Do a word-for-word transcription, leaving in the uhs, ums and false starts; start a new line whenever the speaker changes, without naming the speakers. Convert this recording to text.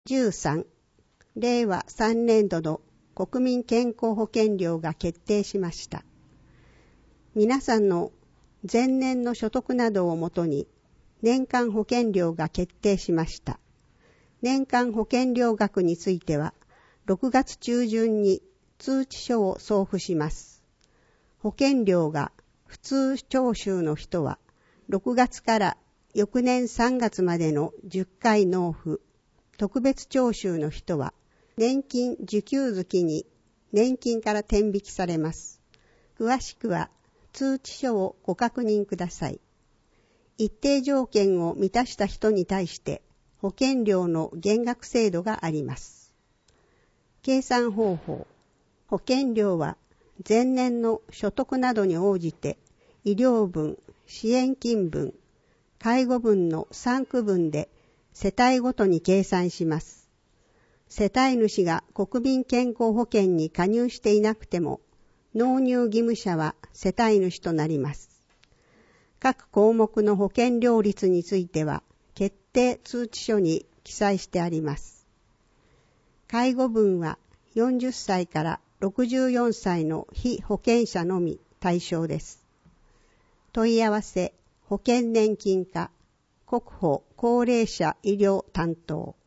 じゅうさん、れいわさんねんどの国民健康保険料が決定しました。皆さんの前年の所得などをもとに年間保険料が決定しました。年間保険料額についてはろくがつ中旬に通知書を送付します。保険料が普通徴収の人はろくがつから翌年さんがつまでのじゅっかい納付、特別徴収の人は年金受給月に年金から転引きされます。詳しくは通知書をご確認ください。一定条件を満たした人に対して保険料の減額制度があります。計算方法。保険料は前年の所得などに応じて医療分、支援金分、介護分のさんくぶんで世帯ごとに計算します。世帯主が国民健康保険に加入していなくても、納入義務者は世帯主となります。各項目の保険料率については、決定通知書に記載してあります。介護分はよんじゅっさいからろくじゅうよんさいの被保険者のみ対象です。問い合わせ、保険年金課、国保高齢者医療担当。